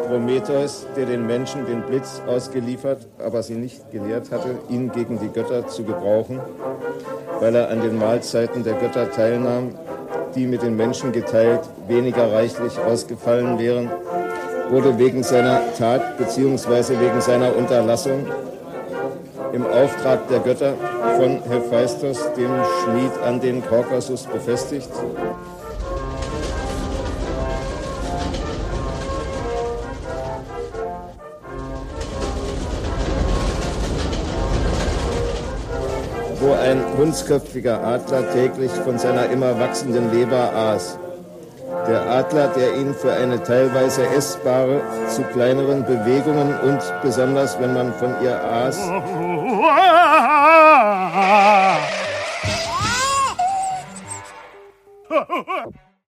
Prometheus, der den Menschen den Blitz ausgeliefert, aber sie nicht gelehrt hatte, ihn gegen die Götter zu gebrauchen, weil er an den Mahlzeiten der Götter teilnahm, die mit den Menschen geteilt weniger reichlich ausgefallen wären, wurde wegen seiner Tat bzw. wegen seiner Unterlassung im Auftrag der Götter von Hephaistos, dem Schmied, an den Kaukasus befestigt. Wo ein hundsköpfiger Adler täglich von seiner immer wachsenden Leber aß. Der Adler, der ihn für eine teilweise essbare zu kleineren Bewegungen und besonders, wenn man von ihr aß,